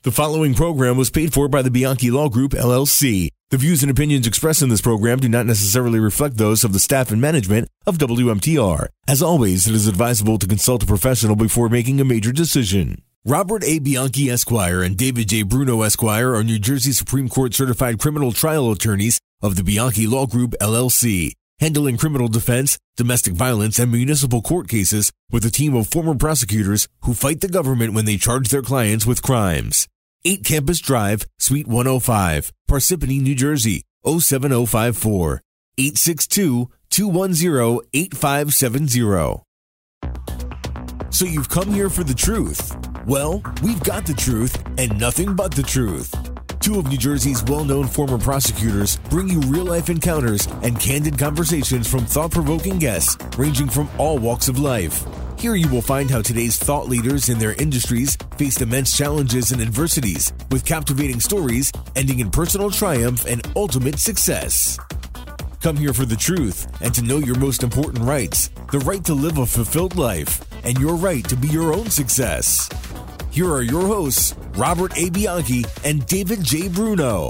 The following program was paid for by the Bianchi Law Group, LLC. The views and opinions expressed in this program do not necessarily reflect those of the staff and management of WMTR. As always, it is advisable to consult a professional before making a major decision. Robert A. Bianchi, Esquire, and David J. Bruno, Esquire, are New Jersey Supreme Court certified criminal trial attorneys of the Bianchi Law Group, LLC, handling criminal defense, domestic violence, and municipal court cases with a team of former prosecutors who fight the government when they charge their clients with crimes. 8 Campus Drive, Suite 105, Parsippany, New Jersey, 07054, 862-210-8570. So you've come here for the truth. Well, we've got the truth and nothing but the truth. 2 of New Jersey's well-known former prosecutors bring you real-life encounters and candid conversations from thought-provoking guests ranging from all walks of life. Here you will find how today's thought leaders in their industries faced immense challenges and adversities with captivating stories ending in personal triumph and ultimate success. Come here for the truth and to know your most important rights, the right to live a fulfilled life, and your right to be your own success. Here are your hosts, Robert A. Bianchi and David J. Bruno.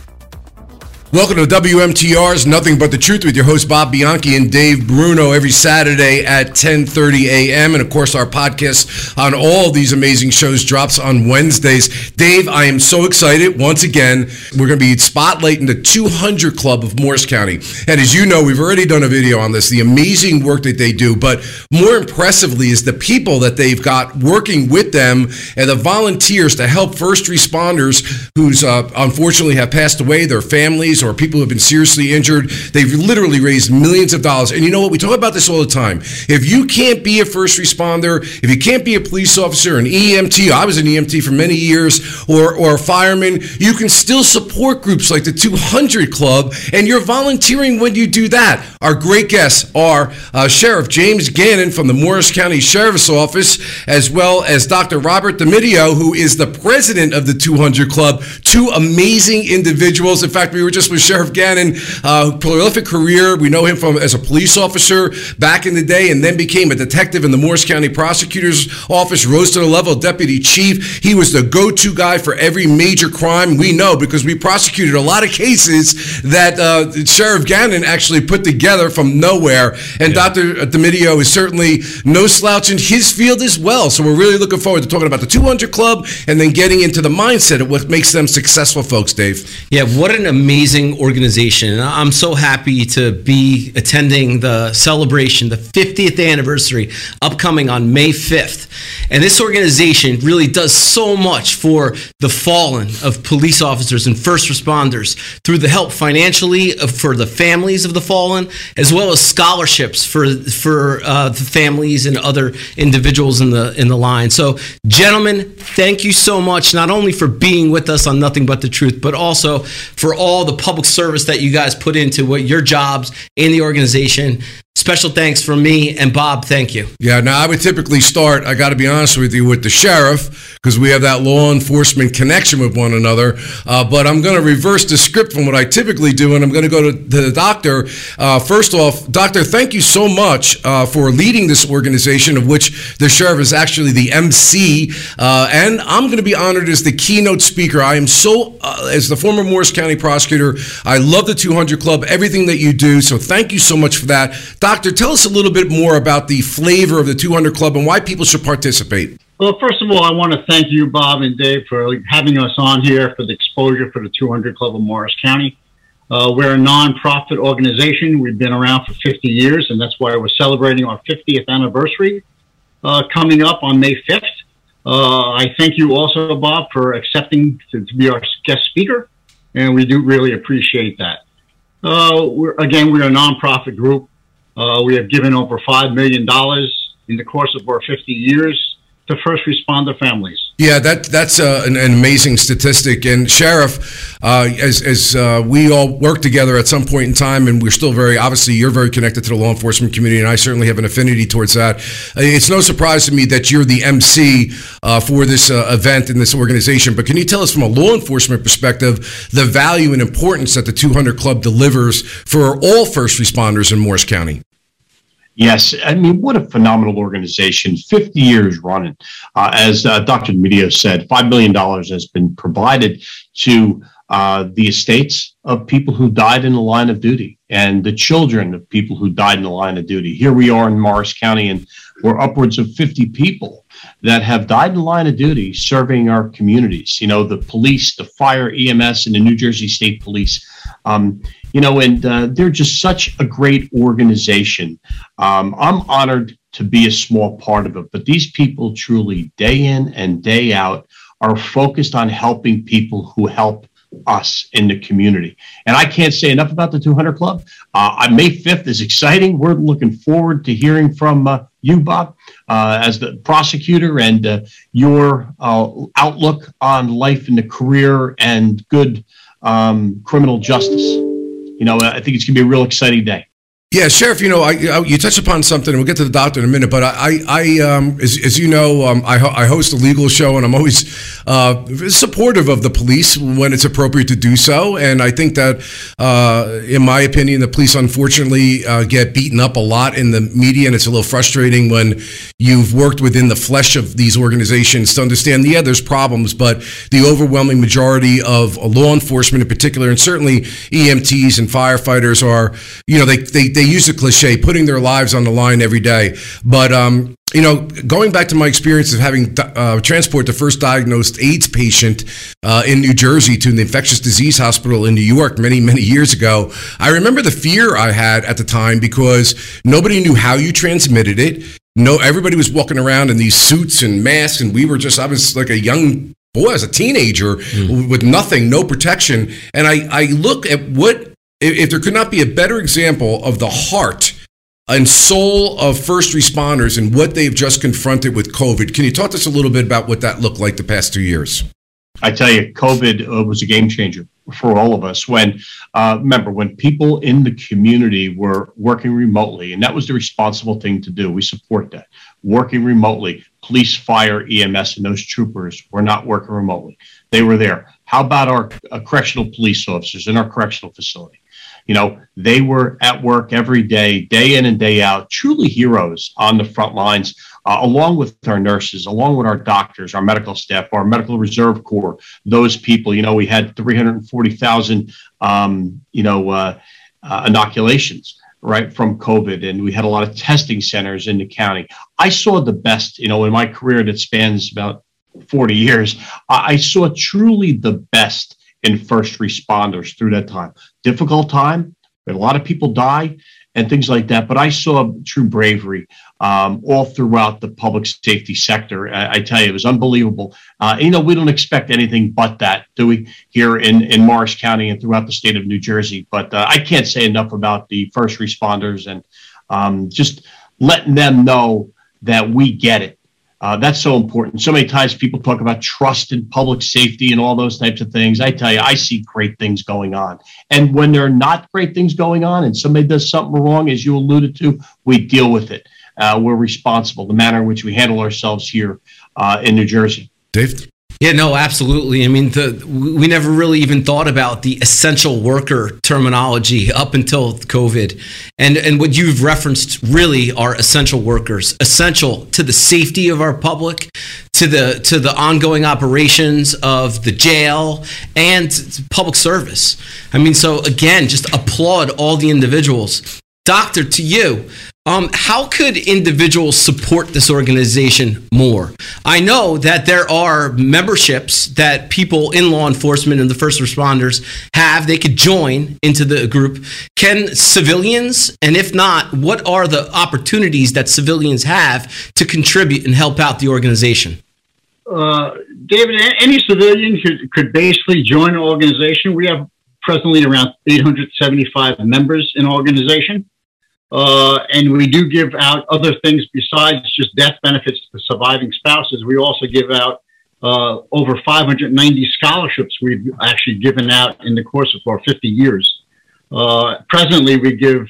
Welcome to WMTR's Nothing But the Truth with your hosts Bob Bianchi and Dave Bruno every Saturday at 10:30 a.m. And of course, our podcast on all these amazing shows drops on Wednesdays. Dave, I am so excited. Once again, we're going to be spotlighting the 200 Club of Morris County. And as you know, we've already done a video on this, the amazing work that they do. But more impressively is the people that they've got working with them and the volunteers to help first responders who's unfortunately have passed away, their families, or people who have been seriously injured. They've literally raised millions of dollars. And you know what? We talk about this all the time. If you can't be a first responder, if you can't be a police officer, an EMT, I was an EMT for many years, or a fireman, you can still support groups like the 200 Club, and you're volunteering when you do that. Our great guests are Sheriff James Gannon from the Morris County Sheriff's Office, as well as Dr. Robert D'Amidio, who is the president of the 200 Club. 2 amazing individuals. In fact, we were just with Sheriff Gannon, prolific career. We know him from as a police officer back in the day, and then became a detective in the Morris County Prosecutor's Office, rose to the level of deputy chief. He was the go-to guy for every major crime. We know because we prosecuted a lot of cases that Sheriff Gannon actually put together from nowhere. And Dr. D'Amidio is certainly no slouch in his field as well. So we're really looking forward to talking about the 200 Club and then getting into the mindset of what makes them successful folks, Dave. Yeah, what an amazing organization. And I'm so happy to be attending the celebration, the 50th anniversary, upcoming on May 5th. And this organization really does so much for the fallen of police officers and first responders through the help financially for the families of the fallen, as well as scholarships for the families and other individuals in the line. So, gentlemen, thank you so much, not only for being with us on Nothing But the Truth, but also for all the public service that you guys put into what your jobs in the organization. Special thanks from me and Bob. Thank you. Yeah, now I would typically start, I got to be honest with you, with the sheriff, because we have that law enforcement connection with one another. But I'm going to reverse the script from what I typically do, and I'm going to go to the doctor. First off, doctor, thank you so much for leading this organization, of which the sheriff is actually the MC. And I'm going to be honored as the keynote speaker. I am so, as the former Morris County prosecutor, I love the 200 Club, everything that you do. So thank you so much for that. Doctor, tell us a little bit more about the flavor of the 200 Club and why people should participate. Well, first of all, I want to thank you, Bob and Dave, for having us on here for the exposure for the 200 Club of Morris County. We're a nonprofit organization. We've been around for 50 years, and that's why we're celebrating our 50th anniversary coming up on May 5th. I thank you also, Bob, for accepting to be our guest speaker, and we do really appreciate that. We're a nonprofit group. We have given over $5 million in the course of our 50 years to first responder families. Yeah, that's an amazing statistic. And Sheriff, as we all work together at some point in time, and we're still obviously you're very connected to the law enforcement community, and I certainly have an affinity towards that. It's no surprise to me that you're the MC for this event in this organization. But can you tell us from a law enforcement perspective the value and importance that the 200 Club delivers for all first responders in Morris County? Yes, I mean, what a phenomenal organization, 50 years running. As Dr. Medeo said, $5 million has been provided to the estates of people who died in the line of duty and the children of people who died in the line of duty. Here we are in Morris County, and we're upwards of 50 people that have died in the line of duty serving our communities. You know, the police, the fire, EMS, and the New Jersey State Police. You know, and they're just such a great organization. I'm honored to be a small part of it, but these people truly, day in and day out, are focused on helping people who help us in the community. And I can't say enough about the 200 Club. On May 5th is exciting. We're looking forward to hearing from you, Bob, as the prosecutor, and your outlook on life and the career and good criminal justice. You know, I think it's going to be a real exciting day. Yeah, Sheriff, you know, you touched upon something, and we'll get to the doctor in a minute, but as you know, I host a legal show, and I'm always supportive of the police when it's appropriate to do so, and I think that, in my opinion, the police unfortunately get beaten up a lot in the media, and it's a little frustrating when you've worked within the flesh of these organizations to understand, yeah, there's problems, but the overwhelming majority of law enforcement in particular, and certainly EMTs and firefighters are, you know, they use the cliche, putting their lives on the line every day. But, you know, going back to my experience of having transport the first diagnosed AIDS patient in New Jersey to the infectious disease hospital in New York many, many years ago, I remember the fear I had at the time because nobody knew how you transmitted it. No, everybody was walking around in these suits and masks, and I was like a young boy, as a teenager with nothing, no protection. And I look at if there could not be a better example of the heart and soul of first responders and what they've just confronted with COVID. Can you talk to us a little bit about what that looked like the past 2 years? I tell you, COVID was a game changer for all of us. Remember, when people in the community were working remotely, and that was the responsible thing to do. We support that. Working remotely, police, fire, EMS, and those troopers were not working remotely. They were there. How about our correctional police officers in our correctional facility? You know, they were at work every day, day in and day out, truly heroes on the front lines, along with our nurses, along with our doctors, our medical staff, our medical reserve corps, those people. You know, we had 340,000, inoculations, right, from COVID. And we had a lot of testing centers in the county. I saw the best, you know, in my career that spans about 40 years, I saw truly the best in first responders through that time. Difficult time, we had a lot of people die and things like that, but I saw true bravery all throughout the public safety sector. I tell you, it was unbelievable. You know, we don't expect anything but that, do we, here in Morris County and throughout the state of New Jersey? But I can't say enough about the first responders and just letting them know that we get it. That's so important. So many times people talk about trust in public safety and all those types of things. I tell you, I see great things going on. And when there are not great things going on and somebody does something wrong, as you alluded to, we deal with it. We're responsible, the manner in which we handle ourselves here in New Jersey. Dave? Yeah, no, absolutely. I mean, we never really even thought about the essential worker terminology up until COVID. And what you've referenced really are essential workers, essential to the safety of our public, to the ongoing operations of the jail and public service. I mean, so again, just applaud all the individuals. Doctor, to you, how could individuals support this organization more? I know that there are memberships that people in law enforcement and the first responders have. They could join into the group. Can civilians, and if not, what are the opportunities that civilians have to contribute and help out the organization? David, any civilian could basically join an organization. We have presently around 875 members in our organization. And we do give out other things besides just death benefits to surviving spouses. We also give out over 590 scholarships we've actually given out in the course of our 50 years. Presently, we give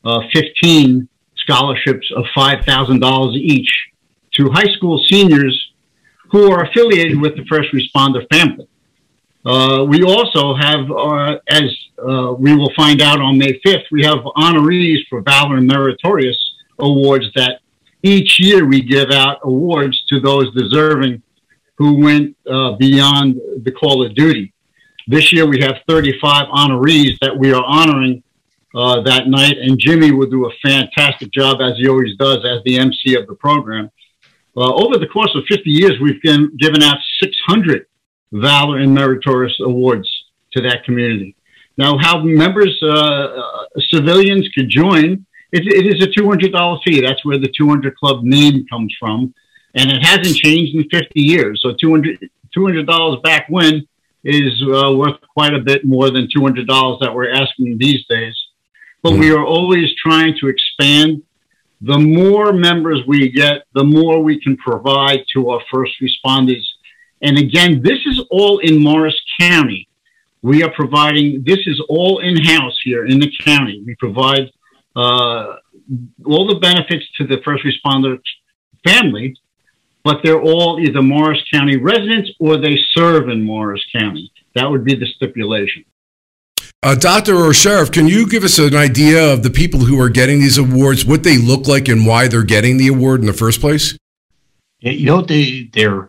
15 scholarships of $5,000 each to high school seniors who are affiliated with the first responder family. We also have, as we will find out on May 5th, we have honorees for valor and meritorious awards that each year we give out awards to those deserving who went beyond the call of duty. This year we have 35 honorees that we are honoring that night, and Jimmy will do a fantastic job, as he always does, as the MC of the program. Over the course of 50 years, we've given out 600 Valor and Meritorious Awards to that community. Now, how members, civilians could join, it is a $200 fee. That's where the 200 Club name comes from. And it hasn't changed in 50 years. So $200 back when is worth quite a bit more than $200 that we're asking these days. But we are always trying to expand. The more members we get, the more we can provide to our first responders. And again, this is all in Morris County. We are providing, this is all in-house here in the county. We provide all the benefits to the first responder family, but they're all either Morris County residents or they serve in Morris County. That would be the stipulation. Doctor or Sheriff, can you give us an idea of the people who are getting these awards, what they look like and why they're getting the award in the first place? Yeah, you know, they're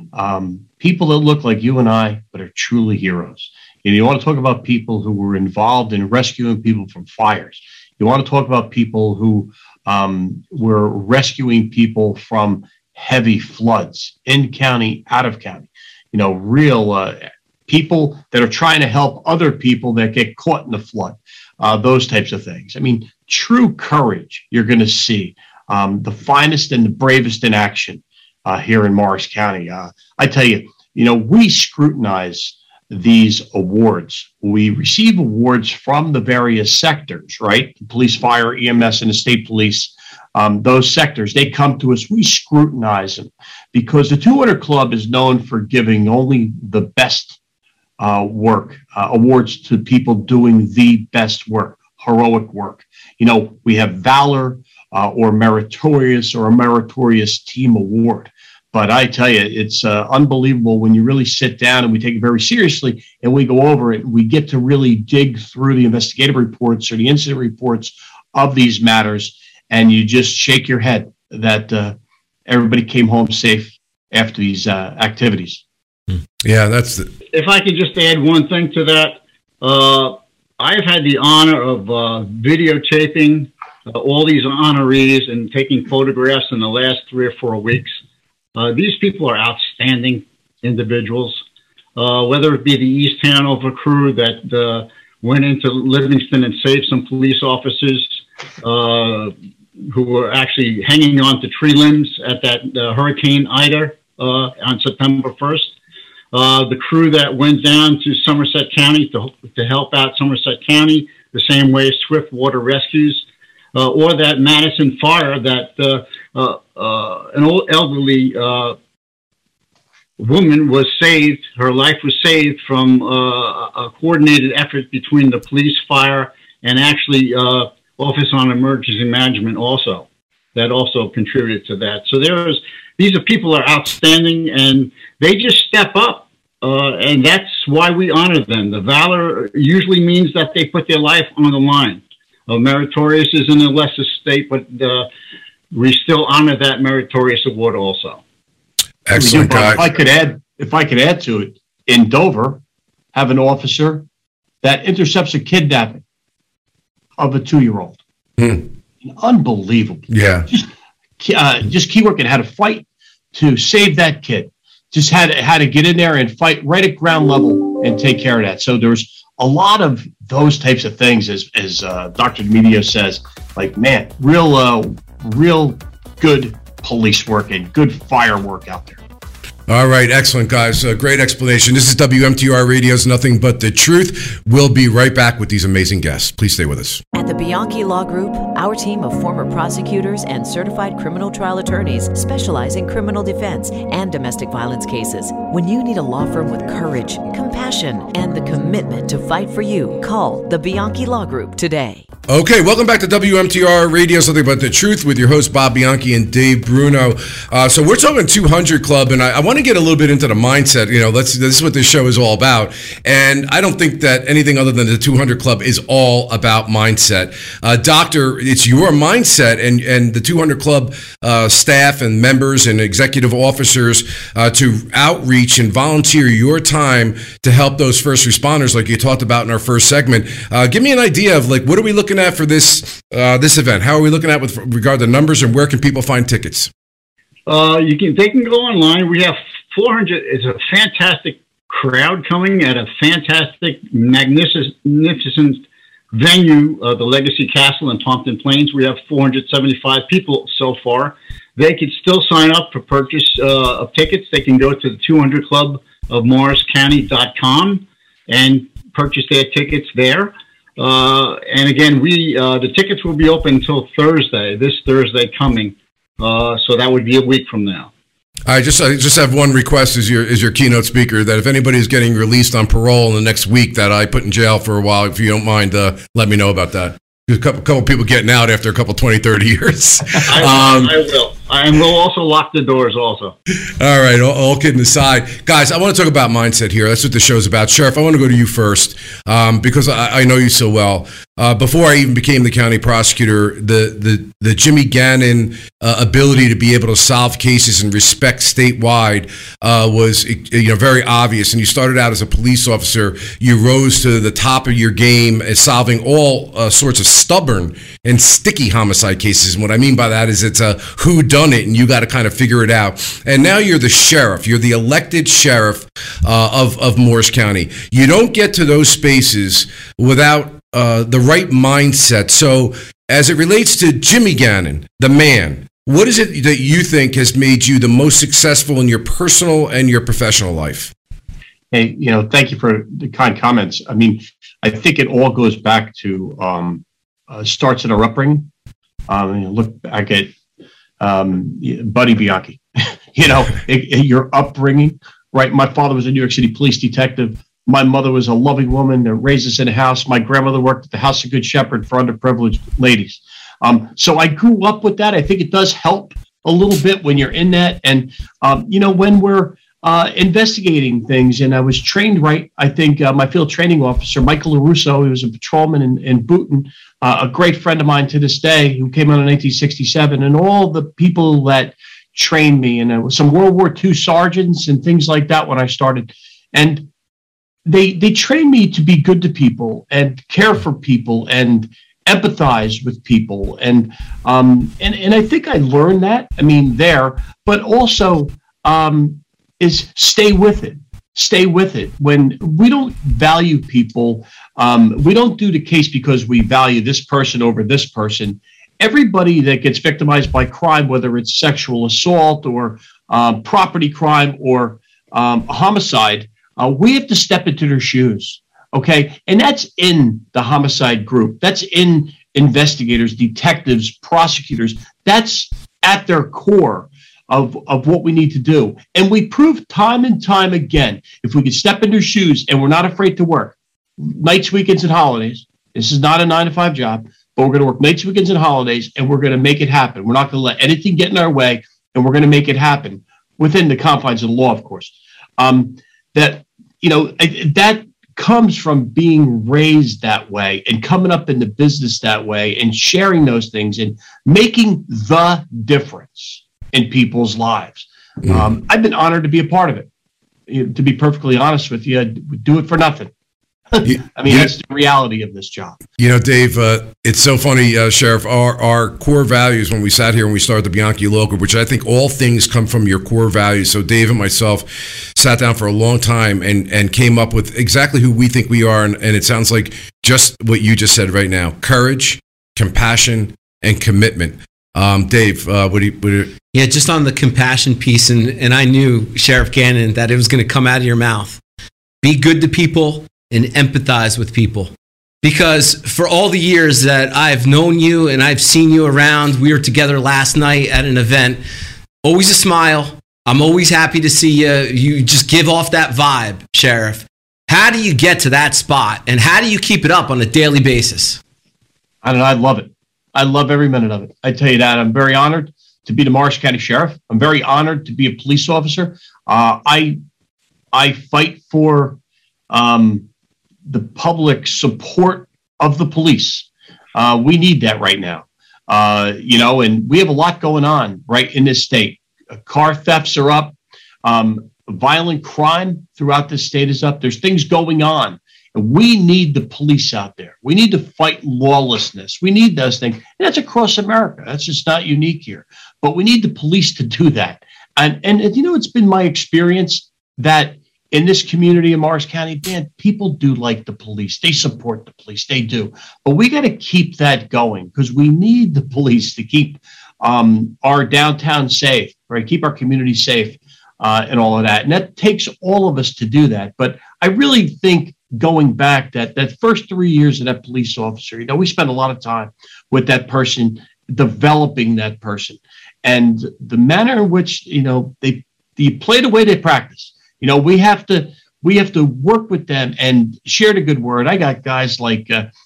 people that look like you and I, but are truly heroes. And you want to talk about people who were involved in rescuing people from fires. You want to talk about people who were rescuing people from heavy floods in county, out of county. You know, real people that are trying to help other people that get caught in the flood. Those types of things. I mean, true courage you're going to see. The finest and the bravest in action here in Morris County. I tell you, you know, we scrutinize these awards. We receive awards from the various sectors, right? The police, fire, EMS, and the state police. Those sectors, they come to us. We scrutinize them because the 200 Club is known for giving only the best work, awards to people doing the best work, heroic work. You know, we have Valor or Meritorious or a Meritorious Team Award. But I tell you, it's unbelievable when you really sit down and we take it very seriously and we go over it. We get to really dig through the investigative reports or the incident reports of these matters, and you just shake your head that everybody came home safe after these activities. Yeah, that's the... If I could just add one thing to that, I've had the honor of videotaping all these honorees and taking photographs in the last 3 or 4 weeks. These people are outstanding individuals, whether it be the East Hanover crew that went into Livingston and saved some police officers who were actually hanging on to tree limbs at that Hurricane Ida on September 1st. The crew that went down to Somerset County to help out Somerset County, the same way Swift Water Rescues, or that Madison fire that an old elderly woman was saved. Her life was saved from a coordinated effort between the police, fire, and actually Office on Emergency Management also. That also contributed to that. So these are people are outstanding, and they just step up. And that's why we honor them. The Valor usually means that they put their life on the line. Meritorious is in a lesser state, but we still honor that Meritorious Award also. Excellent, guy. If I could add to it, in Dover, have an officer that intercepts a kidnapping of a 2-year-old. Unbelievable. Yeah. Just key work and had to fight to save that kid. Just had to get in there and fight right at ground level and take care of that. So there's a lot of those types of things, as Dr. Medio says, like, man, real good police work and good fire work out there. All right. Excellent, guys. Great explanation. This is WMTR Radio's Nothing But the Truth. We'll be right back with these amazing guests. Please stay with us. At the Bianchi Law Group, our team of former prosecutors and certified criminal trial attorneys specialize in criminal defense and domestic violence cases. When you need a law firm with courage, compassion, and the commitment to fight for you, call the Bianchi Law Group today. Okay, welcome back to WMTR Radio, Something About the Truth, with your host, Bob Bianchi and Dave Bruno. So we're talking 200 Club, and I want to get a little bit into the mindset. This is what this show is all about. And I don't think that anything other than the 200 Club is all about mindset. Doctor, it's your mindset and the 200 Club staff and members and executive officers to outreach and volunteer your time to help those first responders, like you talked about in our first segment. Give me an idea of, like, what are we looking at for this event? How are we looking at with regard to numbers, and where can people find tickets? They can go online. We have 400. It's a fantastic crowd coming at a fantastic, magnificent venue, the Legacy Castle in Pompton Plains. We have 475 people so far. They can still sign up for purchase of tickets. They can go to the 200clubofmorriscounty.com and purchase their tickets there. And again, the tickets will be open until this Thursday coming. So that would be a week from now. I just have one request as your keynote speaker, that if anybody's getting released on parole in the next week that I put in jail for a while, if you don't mind, let me know about that. A couple people getting out after a couple 20, 30 years. I will. And we'll also lock the doors also. All right, all kidding aside. Guys, I want to talk about mindset here. That's what the show's about. Sheriff, I want to go to you first because I know you so well. Before I even became the county prosecutor, the Jimmy Gannon ability to be able to solve cases and respect statewide was very obvious. And you started out as a police officer. You rose to the top of your game as solving all sorts of stubborn and sticky homicide cases. And what I mean by that is it's a whodunit, and you got to kind of figure it out. And now you're the sheriff. You're the elected sheriff of Morris County. You don't get to those spaces without the right mindset. So as it relates to Jimmy Gannon, the man, what is it that you think has made you the most successful in your personal and your professional life? Hey, thank you for the kind comments. I mean, I think it all goes back to starts in our upbringing. Look back at Buddy Bianchi, your upbringing, right? My father was a New York City police detective. My mother was a loving woman that raised us in a house. My grandmother worked at the House of Good Shepherd for underprivileged ladies. So I grew up with that. I think it does help a little bit when you're in that. And, when we're investigating things, and I was trained right, I think my field training officer, Michael LaRusso, he was a patrolman in Boonton, a great friend of mine to this day, who came out in 1967, and all the people that trained me, and some World War II sergeants and things like that when I started. And they trained me to be good to people and care for people and empathize with people. And I think I learned that, there, but also is stay with it. Stay with it. When we don't value people, we don't do the case because we value this person over this person. Everybody that gets victimized by crime, whether it's sexual assault or property crime or homicide, we have to step into their shoes, okay? And that's in the homicide group. That's in investigators, detectives, prosecutors. That's at their core of what we need to do. And we prove time and time again, if we can step in their shoes and we're not afraid to work nights, weekends, and holidays. This is not a 9-to-5 job, but we're going to work nights, weekends, and holidays, and we're going to make it happen. We're not going to let anything get in our way, and we're going to make it happen within the confines of the law, of course. That comes from being raised that way and coming up in the business that way and sharing those things and making the difference in people's lives. I've been honored to be a part of it. To be perfectly honest with you, I'd do it for nothing. That's the reality of this job. Dave, it's so funny, Sheriff, our core values when we sat here and we started the Bianchi Law Group, which I think all things come from your core values. So Dave and myself sat down for a long time and came up with exactly who we think we are. And it sounds like just what you just said right now: courage, compassion, and commitment. Dave, what do you? Yeah, just on the compassion piece, and I knew, Sheriff Gannon, that it was going to come out of your mouth. Be good to people and empathize with people. Because for all the years that I've known you and I've seen you around, we were together last night at an event, always a smile. I'm always happy to see you. You just give off that vibe, Sheriff. How do you get to that spot, and how do you keep it up on a daily basis? I don't know. I love it. I love every minute of it. I tell you that. I'm very honored to be the Morris County Sheriff. I'm very honored to be a police officer. I fight for the public support of the police. We need that right now. And we have a lot going on right in this state. Car thefts are up. Violent crime throughout the state is up. There's things going on. And we need the police out there. We need to fight lawlessness. We need those things. And that's across America. That's just not unique here. But we need the police to do that. And it's been my experience that in this community in Morris County, man, people do like the police. They support the police. They do. But we got to keep that going because we need the police to keep our downtown safe, right? Keep our community safe and all of that. And that takes all of us to do that. But I really think going back that first 3 years of that police officer, we spent a lot of time with that person, developing that person. And the manner in which, they play the way they practice. We have to work with them and share the good word. I got guys like,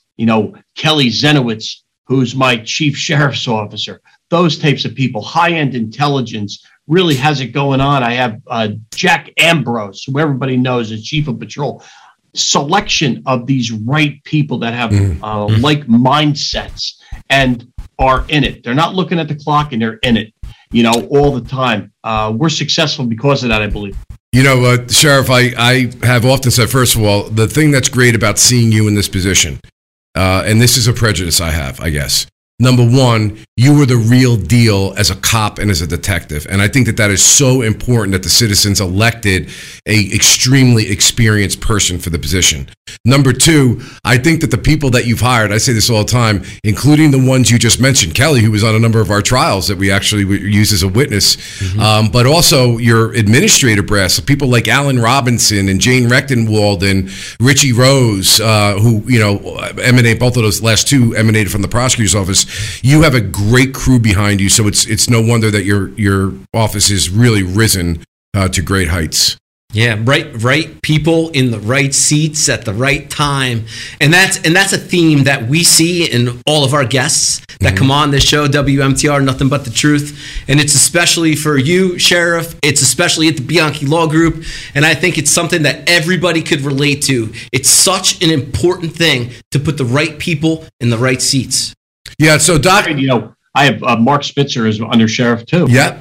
Kelly Zenowitz, who's my chief sheriff's officer. Those types of people, high-end intelligence, really has it going on. I have Jack Ambrose, who everybody knows is chief of patrol. Selection of these right people that have like mindsets and are in it. They're not looking at the clock and they're in it, all the time. We're successful because of that, I believe. Sheriff, I have often said, first of all, the thing that's great about seeing you in this position, and this is a prejudice I have, I guess. Number one, you were the real deal as a cop and as a detective. And I think that is so important that the citizens elected a extremely experienced person for the position. Number two, I think that the people that you've hired, I say this all the time, including the ones you just mentioned, Kelly, who was on a number of our trials that we actually used as a witness, but also your administrative brass, people like Alan Robinson and Jane Rechtenwald and Richie Rose, who, emanate, both of those last two emanated from the prosecutor's office. You have a great crew behind you, so it's no wonder that your office is really risen to great heights. Yeah, right people in the right seats at the right time. And that's a theme that we see in all of our guests that come on this show, WMTR, Nothing But the Truth. And it's especially for you, Sheriff. It's especially at the Bianchi Law Group. And I think it's something that everybody could relate to. It's such an important thing to put the right people in the right seats. Yeah, so Doc, I have Mark Spitzer as under sheriff too. Yeah,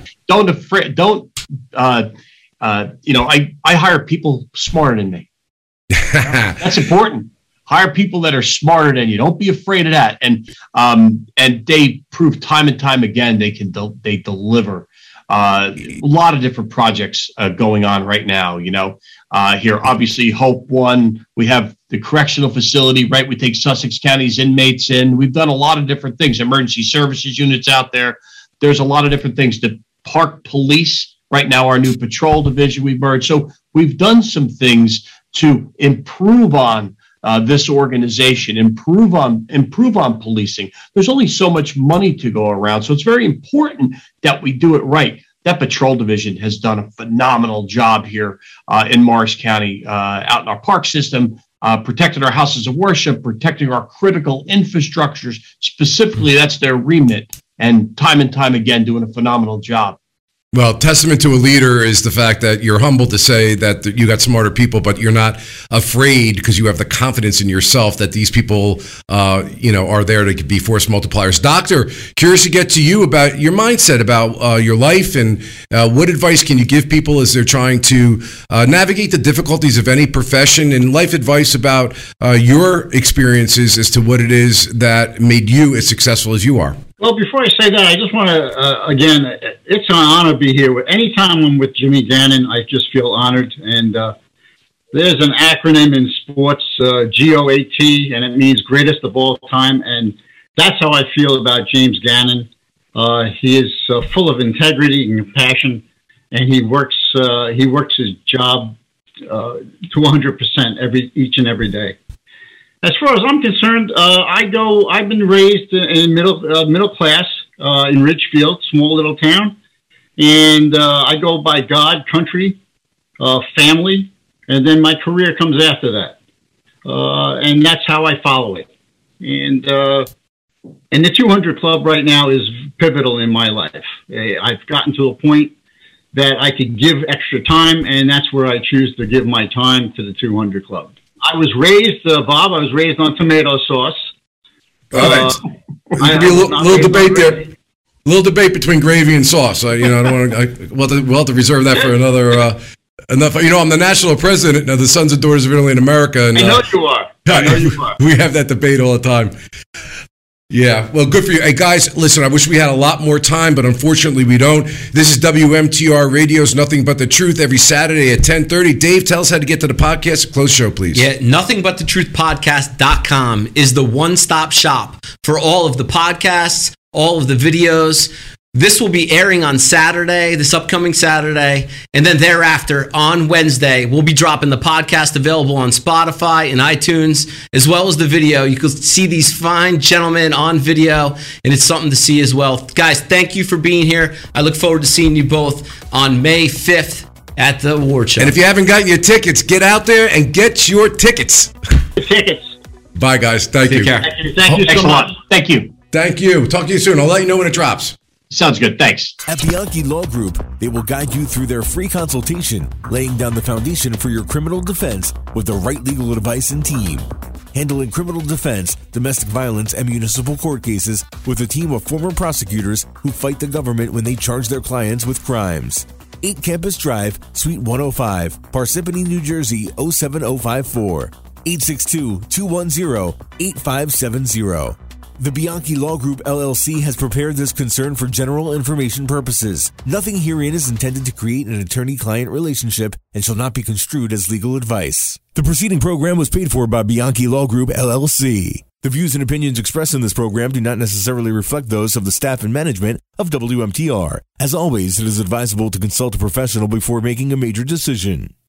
I hire people smarter than me. That's important. Hire people that are smarter than you. Don't be afraid of that. And they prove time and time again they deliver. A lot of different projects going on right now. Here obviously Hope One. We have the correctional facility, right? We take Sussex County's inmates in. We've done a lot of different things. Emergency services units out there. There's a lot of different things. The Park Police, right now, our new patrol division we've merged. So we've done some things to improve on this organization, improve on policing. There's only so much money to go around. So it's very important that we do it right. That patrol division has done a phenomenal job here in Morris County, out in our park system, protecting our houses of worship, protecting our critical infrastructures. Specifically, that's their remit. And time again, doing a phenomenal job. Well, testament to a leader is the fact that you're humble to say that you got smarter people, but you're not afraid because you have the confidence in yourself that these people, are there to be force multipliers. Doctor, curious to get to you about your mindset about your life and what advice can you give people as they're trying to navigate the difficulties of any profession, and life advice about your experiences as to what it is that made you as successful as you are. Well, before I say that, I just want to, again, it's an honor to be here. Anytime I'm with Jimmy Gannon, I just feel honored. And there's an acronym in sports, GOAT, and it means greatest of all time. And that's how I feel about James Gannon. He is full of integrity and compassion, and he works his job to 100% each and every day. As far as I'm concerned, I've been raised in middle class in Ridgefield, small little town, and I go by God, country, family, and then my career comes after that, and that's how I follow it. And And the 200 Club right now is pivotal in my life. I've gotten to a point that I could give extra time, and that's where I choose to give my time to the 200 Club. I was raised, Bob, on tomato sauce. There could be a little debate there. A little debate between gravy and sauce. I don't want to. We'll have to reserve that for another. Enough. I'm the national president of the Sons and Daughters of Italy in America, and I know you are. We have that debate all the time. Yeah, well, good for you. Hey, guys, listen, I wish we had a lot more time, but unfortunately we don't. This is WMTR Radio's Nothing But the Truth every Saturday at 10:30. Dave, tell us how to get to the podcast. Close show, please. Yeah, nothingbuttetruthpodcast.com is the one-stop shop for all of the podcasts, all of the videos. This will be airing on Saturday, this upcoming Saturday, and then thereafter on Wednesday, we'll be dropping the podcast available on Spotify and iTunes, as well as the video. You can see these fine gentlemen on video, and it's something to see as well. Guys, thank you for being here. I look forward to seeing you both on May 5th at the award show. And if you haven't got your tickets, get out there and get your tickets. Tickets. Bye, guys. Thank you. Take care. Thank you so much. Thank you. Thank you. Talk to you soon. I'll let you know when it drops. Sounds good. Thanks. At Bianchi Law Group, they will guide you through their free consultation, laying down the foundation for your criminal defense with the right legal advice and team. Handling criminal defense, domestic violence, and municipal court cases with a team of former prosecutors who fight the government when they charge their clients with crimes. 8 Campus Drive, Suite 105, Parsippany, New Jersey 07054. 862-210-8570. The Bianchi Law Group LLC has prepared this concern for general information purposes. Nothing herein is intended to create an attorney-client relationship and shall not be construed as legal advice. The preceding program was paid for by Bianchi Law Group LLC. The views and opinions expressed in this program do not necessarily reflect those of the staff and management of WMTR. As always, it is advisable to consult a professional before making a major decision.